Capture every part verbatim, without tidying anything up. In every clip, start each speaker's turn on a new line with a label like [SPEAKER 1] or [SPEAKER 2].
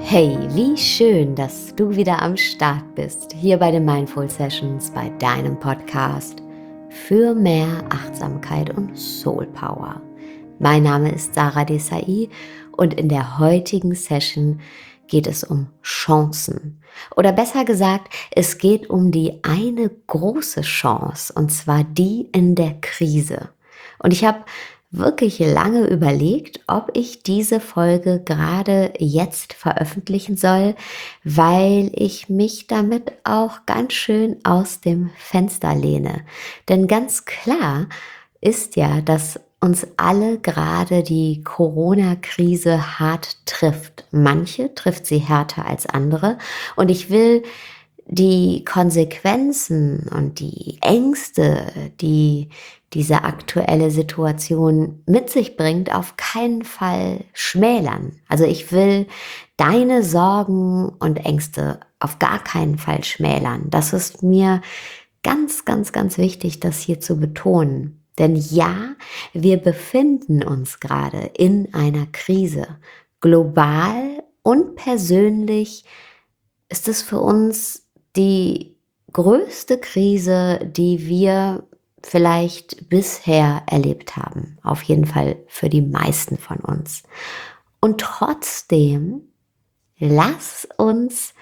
[SPEAKER 1] Hey, wie schön, dass du wieder am Start bist, hier bei den Mindful Sessions, bei deinem Podcast für mehr Achtsamkeit und Soul Power. Mein Name ist Sarah Desai und in der heutigen Session geht es um Chancen. Oder besser gesagt, es geht um die eine große Chance, und zwar die in der Krise. Und ich habe wirklich lange überlegt, ob ich diese Folge gerade jetzt veröffentlichen soll, weil ich mich damit auch ganz schön aus dem Fenster lehne. Denn ganz klar ist ja, dass uns alle gerade die Corona-Krise hart trifft. Manche trifft sie härter als andere. Und ich will die Konsequenzen und die Ängste, die diese aktuelle Situation mit sich bringt, auf keinen Fall schmälern. Also ich will deine Sorgen und Ängste auf gar keinen Fall schmälern. Das ist mir ganz, ganz, ganz wichtig, das hier zu betonen. Denn ja, wir befinden uns gerade in einer Krise. Global und persönlich ist es für uns die größte Krise, die wir vielleicht bisher erlebt haben. Auf jeden Fall für die meisten von uns. Und trotzdem, lass uns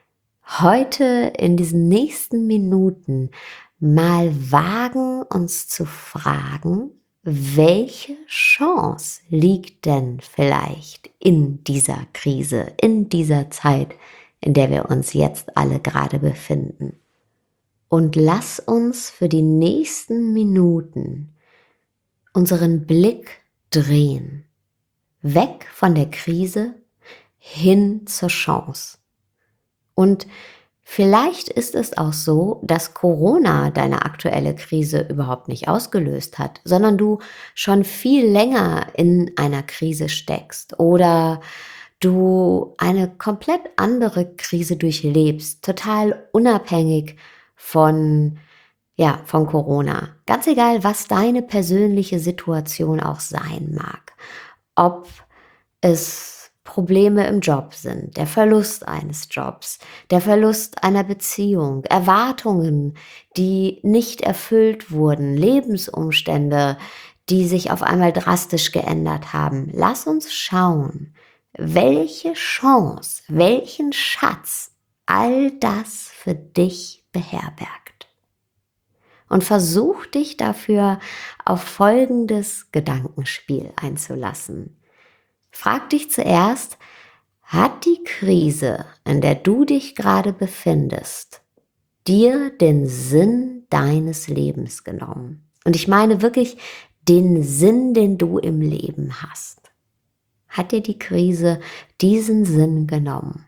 [SPEAKER 1] heute in diesen nächsten Minuten mal wagen, uns zu fragen, welche Chance liegt denn vielleicht in dieser Krise, in dieser Zeit, in der wir uns jetzt alle gerade befinden. Und lass uns für die nächsten Minuten unseren Blick drehen, weg von der Krise hin zur Chance. Und vielleicht ist es auch so, dass Corona deine aktuelle Krise überhaupt nicht ausgelöst hat, sondern du schon viel länger in einer Krise steckst oder du eine komplett andere Krise durchlebst, total unabhängig von, ja, von Corona. Ganz egal, was deine persönliche Situation auch sein mag. Ob es Probleme im Job sind, der Verlust eines Jobs, der Verlust einer Beziehung, Erwartungen, die nicht erfüllt wurden, Lebensumstände, die sich auf einmal drastisch geändert haben. Lass uns schauen, welche Chance, welchen Schatz all das für dich beherbergt. Und versuch dich dafür auf folgendes Gedankenspiel einzulassen. Frag dich zuerst, hat die Krise, in der du dich gerade befindest, dir den Sinn deines Lebens genommen? Und ich meine wirklich den Sinn, den du im Leben hast. Hat dir die Krise diesen Sinn genommen?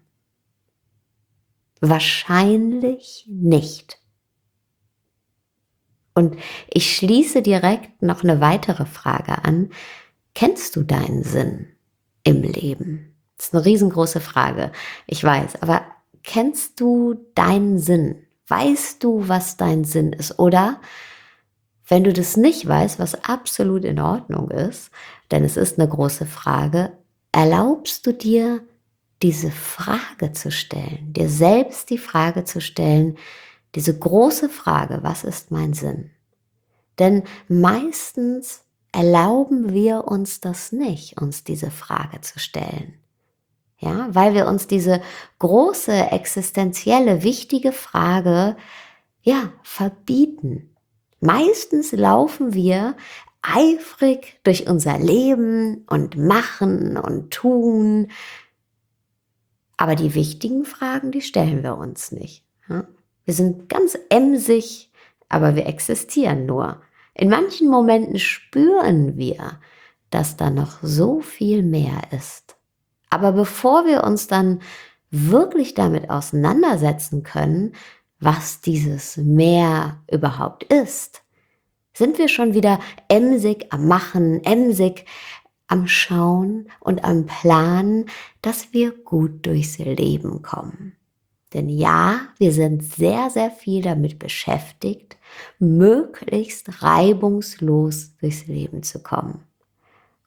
[SPEAKER 1] Wahrscheinlich nicht. Und ich schließe direkt noch eine weitere Frage an. Kennst du deinen Sinn im Leben? Das ist eine riesengroße Frage, ich weiß, aber kennst du deinen Sinn? Weißt du, was dein Sinn ist? Oder wenn du das nicht weißt, was absolut in Ordnung ist, denn es ist eine große Frage, erlaubst du dir, diese Frage zu stellen, dir selbst die Frage zu stellen, diese große Frage, was ist mein Sinn? Denn meistens erlauben wir uns das nicht, uns diese Frage zu stellen. Ja, weil wir uns diese große, existenzielle, wichtige Frage, ja, verbieten. Meistens laufen wir eifrig durch unser Leben und machen und tun, aber die wichtigen Fragen, die stellen wir uns nicht. Ja? Wir sind ganz emsig, aber wir existieren nur. In manchen Momenten spüren wir, dass da noch so viel mehr ist. Aber bevor wir uns dann wirklich damit auseinandersetzen können, was dieses Mehr überhaupt ist, sind wir schon wieder emsig am Machen, emsig am Schauen und am Planen, dass wir gut durchs Leben kommen. Denn ja, wir sind sehr, sehr viel damit beschäftigt, möglichst reibungslos durchs Leben zu kommen.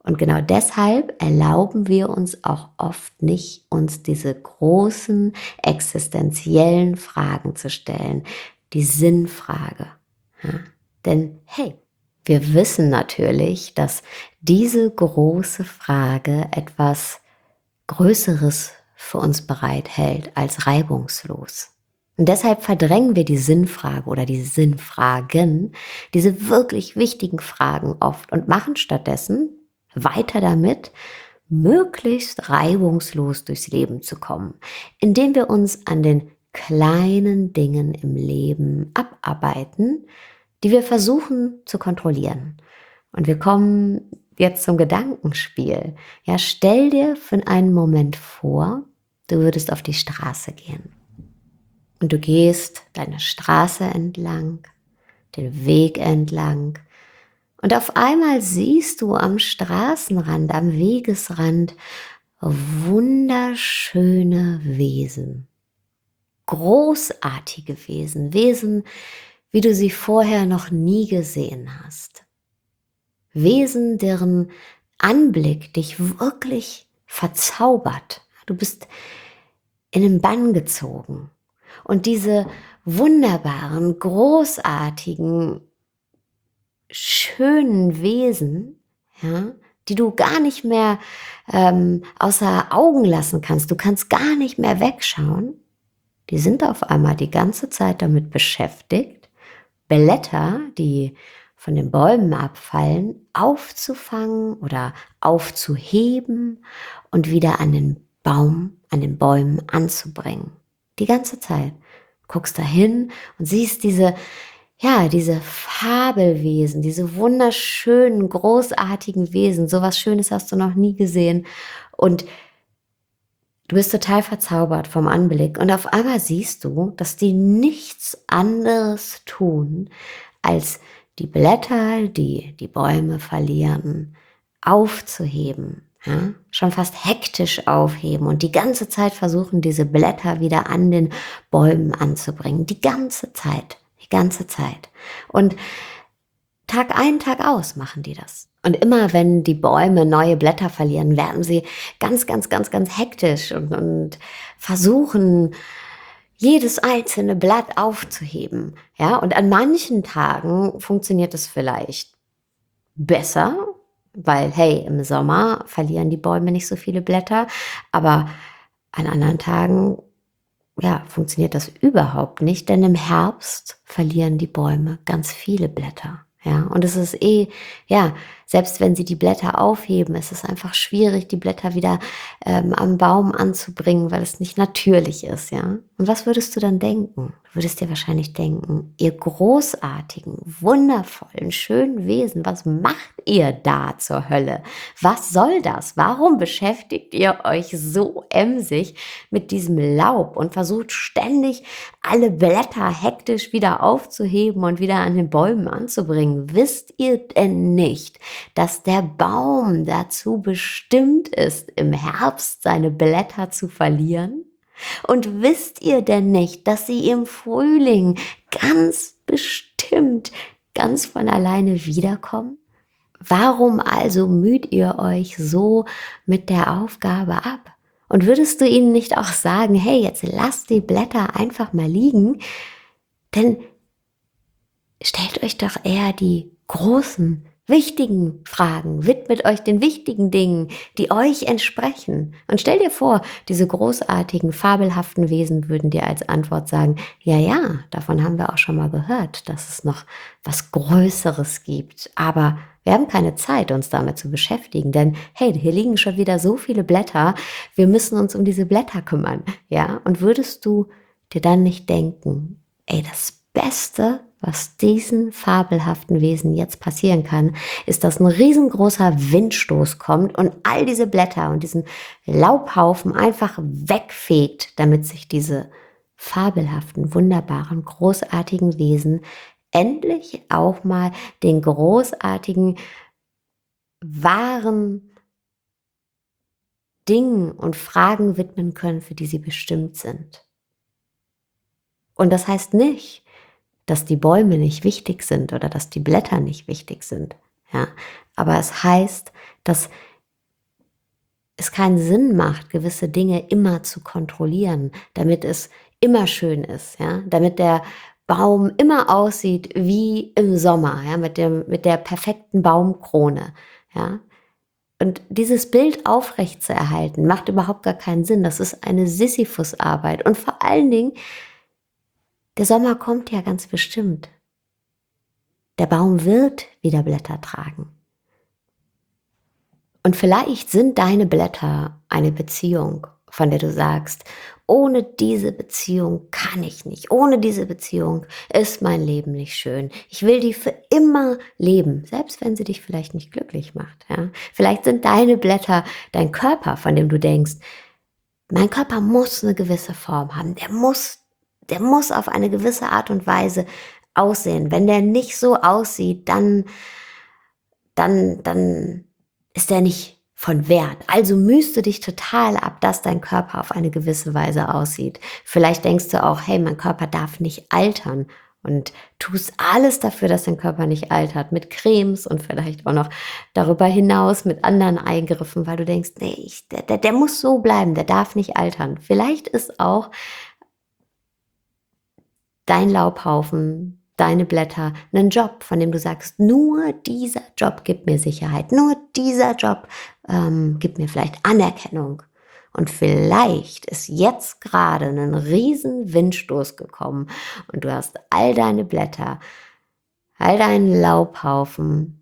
[SPEAKER 1] Und genau deshalb erlauben wir uns auch oft nicht, uns diese großen existenziellen Fragen zu stellen, die Sinnfrage. Ja? Denn hey, wir wissen natürlich, dass diese große Frage etwas Größeres für uns bereithält als reibungslos. Und deshalb verdrängen wir die Sinnfrage oder die Sinnfragen, diese wirklich wichtigen Fragen oft und machen stattdessen weiter damit, möglichst reibungslos durchs Leben zu kommen, indem wir uns an den kleinen Dingen im Leben abarbeiten, die wir versuchen zu kontrollieren. Und wir kommen jetzt zum Gedankenspiel. Ja, stell dir für einen Moment vor, du würdest auf die Straße gehen. Und du gehst deine Straße entlang, den Weg entlang. Und auf einmal siehst du am Straßenrand, am Wegesrand wunderschöne Wesen. Großartige Wesen. Wesen, wie du sie vorher noch nie gesehen hast. Wesen, deren Anblick dich wirklich verzaubert. Du bist in den Bann gezogen. Und diese wunderbaren, großartigen, schönen Wesen, ja, die du gar nicht mehr ähm, außer Augen lassen kannst, du kannst gar nicht mehr wegschauen, die sind auf einmal die ganze Zeit damit beschäftigt, Blätter, die von den Bäumen abfallen, aufzufangen oder aufzuheben und wieder an den Baum, an den Bäumen anzubringen. Die ganze Zeit. Du guckst da hin und siehst diese, ja, diese Fabelwesen, diese wunderschönen, großartigen Wesen. So was Schönes hast du noch nie gesehen. Und du bist total verzaubert vom Anblick. Und auf einmal siehst du, dass die nichts anderes tun, als die Blätter, die die Bäume verlieren, aufzuheben. Ja, schon fast hektisch aufheben und die ganze Zeit versuchen, diese Blätter wieder an den Bäumen anzubringen. Die ganze Zeit, die ganze Zeit. Und Tag ein, Tag aus machen die das. Und immer wenn die Bäume neue Blätter verlieren, werden sie ganz, ganz, ganz, ganz hektisch und, und versuchen, jedes einzelne Blatt aufzuheben. Ja, und an manchen Tagen funktioniert es vielleicht besser, weil, hey, im Sommer verlieren die Bäume nicht so viele Blätter, aber an anderen Tagen, ja, funktioniert das überhaupt nicht, denn im Herbst verlieren die Bäume ganz viele Blätter. Ja, und es ist eh, ja, selbst wenn sie die Blätter aufheben, ist es einfach schwierig, die Blätter wieder ähm, am Baum anzubringen, weil es nicht natürlich ist, ja. Und was würdest du dann denken? Du würdest dir wahrscheinlich denken, ihr großartigen, wundervollen, schönen Wesen, was macht ihr da zur Hölle? Was soll das? Warum beschäftigt ihr euch so emsig mit diesem Laub und versucht ständig alle Blätter hektisch wieder aufzuheben und wieder an den Bäumen anzubringen? Wisst ihr denn nicht, dass der Baum dazu bestimmt ist, im Herbst seine Blätter zu verlieren? Und wisst ihr denn nicht, dass sie im Frühling ganz bestimmt, ganz von alleine wiederkommen? Warum also müht ihr euch so mit der Aufgabe ab? Und würdest du ihnen nicht auch sagen, hey, jetzt lasst die Blätter einfach mal liegen, denn stellt euch doch eher die großen, wichtigen Fragen, widmet euch den wichtigen Dingen, die euch entsprechen. Und stell dir vor, diese großartigen, fabelhaften Wesen würden dir als Antwort sagen, ja, ja, davon haben wir auch schon mal gehört, dass es noch was Größeres gibt, aber wir haben keine Zeit, uns damit zu beschäftigen, denn hey, hier liegen schon wieder so viele Blätter, wir müssen uns um diese Blätter kümmern, ja? Und würdest du dir dann nicht denken, ey, das Beste, was diesen fabelhaften Wesen jetzt passieren kann, ist, dass ein riesengroßer Windstoß kommt und all diese Blätter und diesen Laubhaufen einfach wegfegt, damit sich diese fabelhaften, wunderbaren, großartigen Wesen endlich auch mal den großartigen, wahren Dingen und Fragen widmen können, für die sie bestimmt sind. Und das heißt nicht, dass die Bäume nicht wichtig sind oder dass die Blätter nicht wichtig sind. Ja, aber es heißt, dass es keinen Sinn macht, gewisse Dinge immer zu kontrollieren, damit es immer schön ist, ja, damit der Baum immer aussieht wie im Sommer, ja, mit dem, mit der perfekten Baumkrone, ja. Und dieses Bild aufrecht zu erhalten, macht überhaupt gar keinen Sinn. Das ist eine Sisyphusarbeit. Und vor allen Dingen, der Sommer kommt ja ganz bestimmt. Der Baum wird wieder Blätter tragen. Und vielleicht sind deine Blätter eine Beziehung, von der du sagst, ohne diese Beziehung kann ich nicht. Ohne diese Beziehung ist mein Leben nicht schön. Ich will die für immer leben, selbst wenn sie dich vielleicht nicht glücklich macht. Ja? Vielleicht sind deine Blätter dein Körper, von dem du denkst, mein Körper muss eine gewisse Form haben. Der muss, der muss auf eine gewisse Art und Weise aussehen. Wenn der nicht so aussieht, dann, dann, dann ist der nicht von Wert. Also mühst du dich total ab, dass dein Körper auf eine gewisse Weise aussieht. Vielleicht denkst du auch, hey, mein Körper darf nicht altern und tust alles dafür, dass dein Körper nicht altert, mit Cremes und vielleicht auch noch darüber hinaus mit anderen Eingriffen, weil du denkst, nee, ich, der, der, der muss so bleiben, der darf nicht altern. Vielleicht ist auch dein Laubhaufen, deine Blätter, einen Job, von dem du sagst, nur dieser Job gibt mir Sicherheit, nur dieser Job ähm, gibt mir vielleicht Anerkennung. Und vielleicht ist jetzt gerade ein riesen Windstoß gekommen und du hast all deine Blätter, all deinen Laubhaufen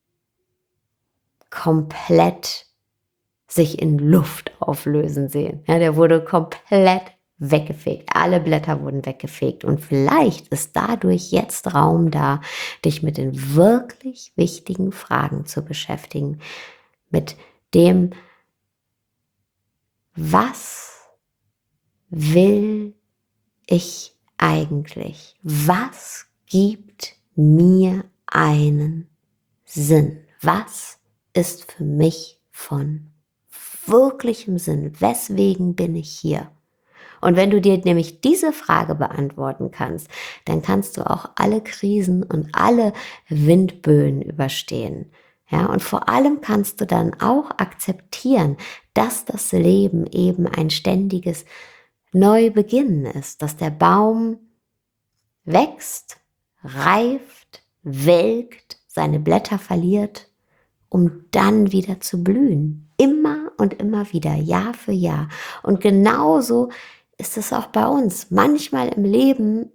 [SPEAKER 1] komplett sich in Luft auflösen sehen. Ja, der wurde komplett weggefegt. Alle Blätter wurden weggefegt. Und vielleicht ist dadurch jetzt Raum da, dich mit den wirklich wichtigen Fragen zu beschäftigen. Mit dem, was will ich eigentlich? Was gibt mir einen Sinn? Was ist für mich von wirklichem Sinn? Weswegen bin ich hier? Und wenn du dir nämlich diese Frage beantworten kannst, dann kannst du auch alle Krisen und alle Windböen überstehen. Ja, und vor allem kannst du dann auch akzeptieren, dass das Leben eben ein ständiges Neubeginnen ist, dass der Baum wächst, reift, welkt, seine Blätter verliert, um dann wieder zu blühen. Immer und immer wieder, Jahr für Jahr. Und genauso ist es auch bei uns. Manchmal im Leben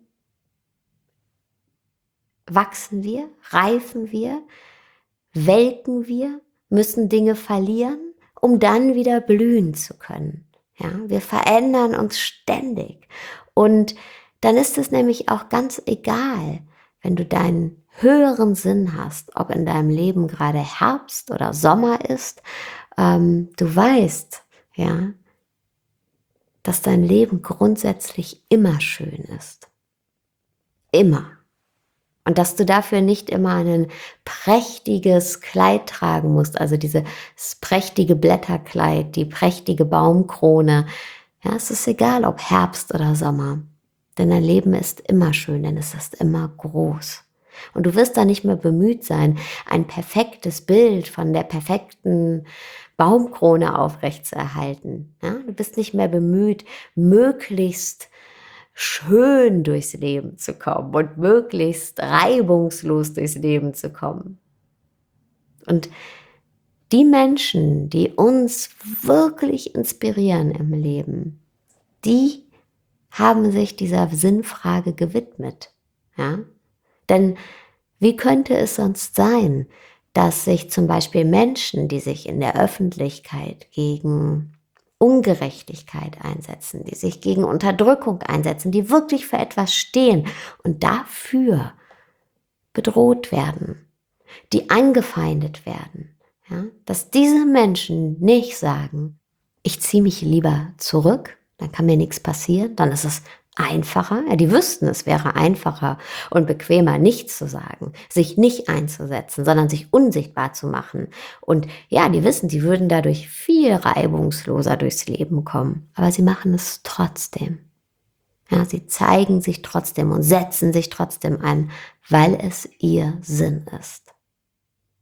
[SPEAKER 1] wachsen wir, reifen wir, welken wir, müssen Dinge verlieren, um dann wieder blühen zu können. Ja, wir verändern uns ständig. Und dann ist es nämlich auch ganz egal, wenn du deinen höheren Sinn hast, ob in deinem Leben gerade Herbst oder Sommer ist, ähm, du weißt, ja, dass dein Leben grundsätzlich immer schön ist. Immer. Und dass du dafür nicht immer ein prächtiges Kleid tragen musst, also dieses prächtige Blätterkleid, die prächtige Baumkrone. Ja, es ist egal, ob Herbst oder Sommer. Denn dein Leben ist immer schön, denn es ist immer groß. Und du wirst da nicht mehr bemüht sein, ein perfektes Bild von der perfekten Baumkrone aufrechtzuerhalten. Ja, du bist nicht mehr bemüht, möglichst schön durchs Leben zu kommen und möglichst reibungslos durchs Leben zu kommen. Und die Menschen, die uns wirklich inspirieren im Leben, die haben sich dieser Sinnfrage gewidmet. Ja? Denn wie könnte es sonst sein, dass sich zum Beispiel Menschen, die sich in der Öffentlichkeit gegen Ungerechtigkeit einsetzen, die sich gegen Unterdrückung einsetzen, die wirklich für etwas stehen und dafür bedroht werden, die angefeindet werden, ja, dass diese Menschen nicht sagen, ich ziehe mich lieber zurück, dann kann mir nichts passieren, dann ist es einfacher, ja, die wüssten, es wäre einfacher und bequemer, nichts zu sagen, sich nicht einzusetzen, sondern sich unsichtbar zu machen. Und ja, die wissen, sie würden dadurch viel reibungsloser durchs Leben kommen, aber sie machen es trotzdem. Ja, sie zeigen sich trotzdem und setzen sich trotzdem ein, weil es ihr Sinn ist.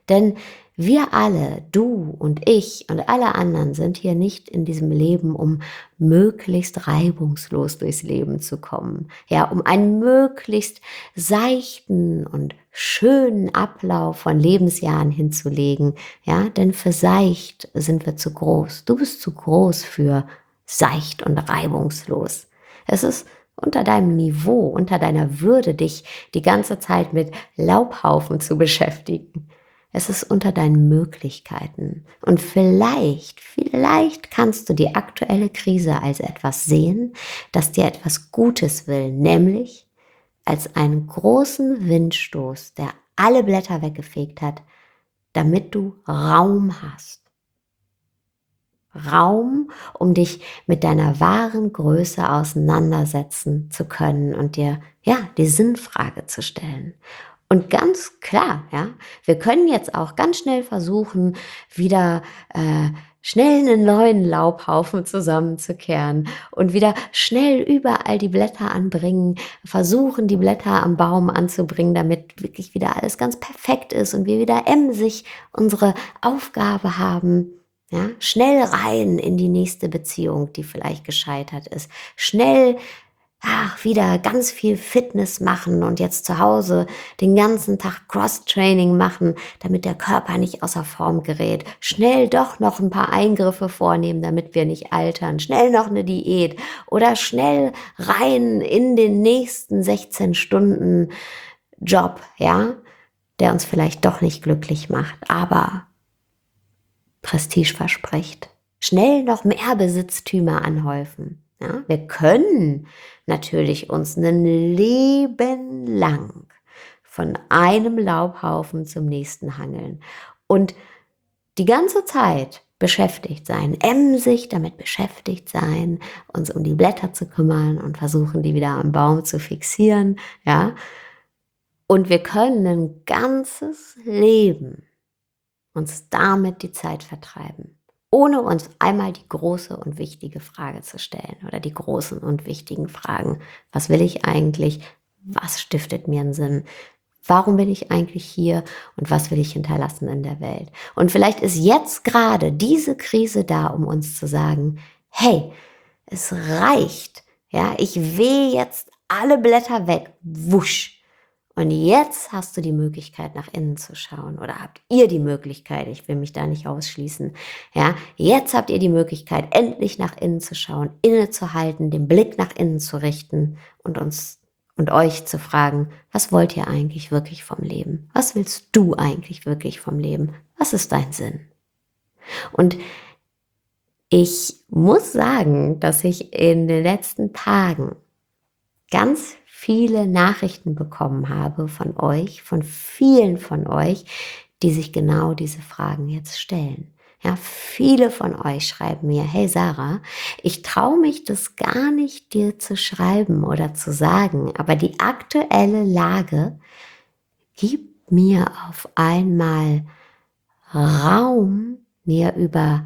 [SPEAKER 1] Denn wir alle, du und ich und alle anderen sind hier nicht in diesem Leben, um möglichst reibungslos durchs Leben zu kommen. Ja, um einen möglichst seichten und schönen Ablauf von Lebensjahren hinzulegen. Ja, denn für seicht sind wir zu groß. Du bist zu groß für seicht und reibungslos. Es ist unter deinem Niveau, unter deiner Würde, dich die ganze Zeit mit Laubhaufen zu beschäftigen. Es ist unter deinen Möglichkeiten. Und vielleicht, vielleicht kannst du die aktuelle Krise als etwas sehen, das dir etwas Gutes will, nämlich als einen großen Windstoß, der alle Blätter weggefegt hat, damit du Raum hast. Raum, um dich mit deiner wahren Größe auseinandersetzen zu können und dir, ja, die Sinnfrage zu stellen. Und ganz klar, ja, wir können jetzt auch ganz schnell versuchen, wieder äh, schnell einen neuen Laubhaufen zusammenzukehren und wieder schnell überall die Blätter anbringen, versuchen, die Blätter am Baum anzubringen, damit wirklich wieder alles ganz perfekt ist und wir wieder emsig unsere Aufgabe haben. Ja, schnell rein in die nächste Beziehung, die vielleicht gescheitert ist. Schnell ach, wieder ganz viel Fitness machen und jetzt zu Hause den ganzen Tag Cross-Training machen, damit der Körper nicht außer Form gerät. Schnell doch noch ein paar Eingriffe vornehmen, damit wir nicht altern. Schnell noch eine Diät oder schnell rein in den nächsten sechzehn Stunden Job, ja, der uns vielleicht doch nicht glücklich macht, aber Prestige verspricht. Schnell noch mehr Besitztümer anhäufen. Ja, wir können natürlich uns ein Leben lang von einem Laubhaufen zum nächsten hangeln und die ganze Zeit beschäftigt sein, emsig damit beschäftigt sein, uns um die Blätter zu kümmern und versuchen, die wieder am Baum zu fixieren. Ja, und wir können ein ganzes Leben uns damit die Zeit vertreiben, ohne uns einmal die große und wichtige Frage zu stellen oder die großen und wichtigen Fragen. Was will ich eigentlich? Was stiftet mir einen Sinn? Warum bin ich eigentlich hier und was will ich hinterlassen in der Welt? Und vielleicht ist jetzt gerade diese Krise da, um uns zu sagen, hey, es reicht. Ja, ich wehe jetzt alle Blätter weg. Wusch. Und jetzt hast du die Möglichkeit, nach innen zu schauen. Oder habt ihr die Möglichkeit, ich will mich da nicht ausschließen. Ja, jetzt habt ihr die Möglichkeit, endlich nach innen zu schauen, innezuhalten, den Blick nach innen zu richten und uns und euch zu fragen, was wollt ihr eigentlich wirklich vom Leben? Was willst du eigentlich wirklich vom Leben? Was ist dein Sinn? Und ich muss sagen, dass ich in den letzten Tagen ganz viele Nachrichten bekommen habe von euch, von vielen von euch, die sich genau diese Fragen jetzt stellen. Ja, viele von euch schreiben mir, hey Sarah, ich traue mich das gar nicht dir zu schreiben oder zu sagen, aber die aktuelle Lage gibt mir auf einmal Raum, mir über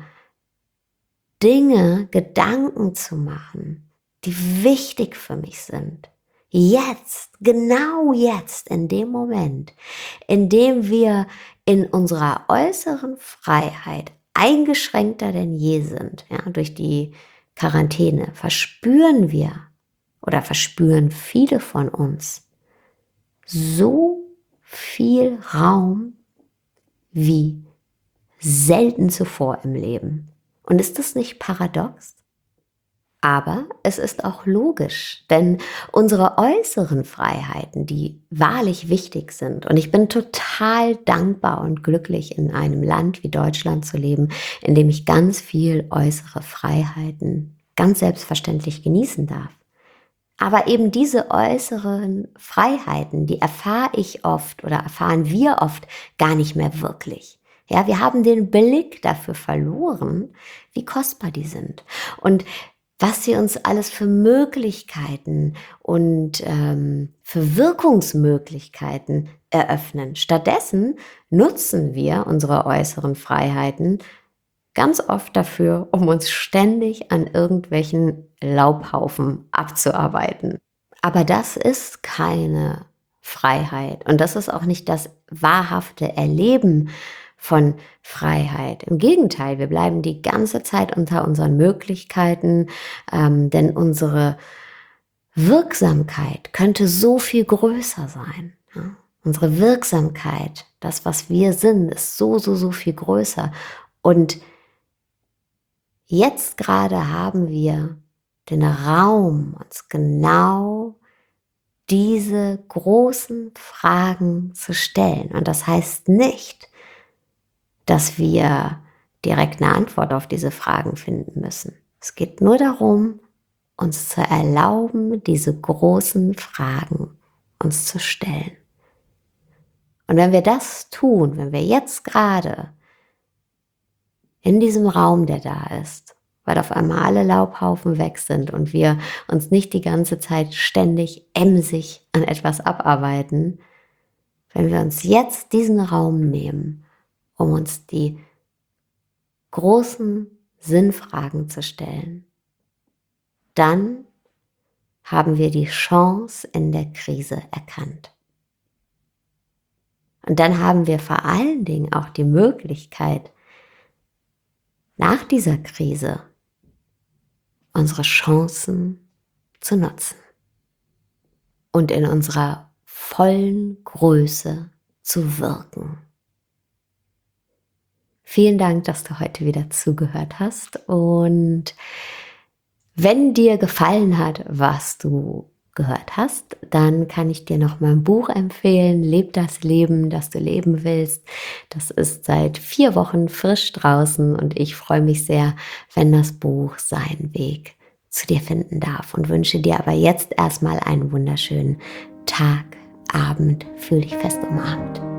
[SPEAKER 1] Dinge Gedanken zu machen, die wichtig für mich sind. Jetzt, genau jetzt, in dem Moment, in dem wir in unserer äußeren Freiheit eingeschränkter denn je sind, ja, durch die Quarantäne, verspüren wir oder verspüren viele von uns so viel Raum wie selten zuvor im Leben. Und ist das nicht paradox? Aber es ist auch logisch, denn unsere äußeren Freiheiten, die wahrlich wichtig sind, und ich bin total dankbar und glücklich, in einem Land wie Deutschland zu leben, in dem ich ganz viel äußere Freiheiten ganz selbstverständlich genießen darf. Aber eben diese äußeren Freiheiten, die erfahre ich oft oder erfahren wir oft gar nicht mehr wirklich. Ja, wir haben den Blick dafür verloren, wie kostbar die sind. Und was sie uns alles für Möglichkeiten und ähm, für Wirkungsmöglichkeiten eröffnen. Stattdessen nutzen wir unsere äußeren Freiheiten ganz oft dafür, um uns ständig an irgendwelchen Laubhaufen abzuarbeiten. Aber das ist keine Freiheit. Und das ist auch nicht das wahrhafte Erleben von Freiheit. Im Gegenteil, wir bleiben die ganze Zeit unter unseren Möglichkeiten, ähm, denn unsere Wirksamkeit könnte so viel größer sein. Ja? Unsere Wirksamkeit, das, was wir sind, ist so, so, so viel größer. Und jetzt gerade haben wir den Raum, uns genau diese großen Fragen zu stellen. Und das heißt nicht, dass wir direkt eine Antwort auf diese Fragen finden müssen. Es geht nur darum, uns zu erlauben, diese großen Fragen uns zu stellen. Und wenn wir das tun, wenn wir jetzt gerade in diesem Raum, der da ist, weil auf einmal alle Laubhaufen weg sind und wir uns nicht die ganze Zeit ständig emsig an etwas abarbeiten, wenn wir uns jetzt diesen Raum nehmen, um uns die großen Sinnfragen zu stellen, dann haben wir die Chance in der Krise erkannt. Und dann haben wir vor allen Dingen auch die Möglichkeit, nach dieser Krise unsere Chancen zu nutzen und in unserer vollen Größe zu wirken. Vielen Dank, dass du heute wieder zugehört hast, und wenn dir gefallen hat, was du gehört hast, dann kann ich dir noch mein Buch empfehlen, Leb das Leben, das du leben willst. Das ist seit vier Wochen frisch draußen und ich freue mich sehr, wenn das Buch seinen Weg zu dir finden darf, und wünsche dir aber jetzt erstmal einen wunderschönen Tag, Abend, fühl dich fest umarmt.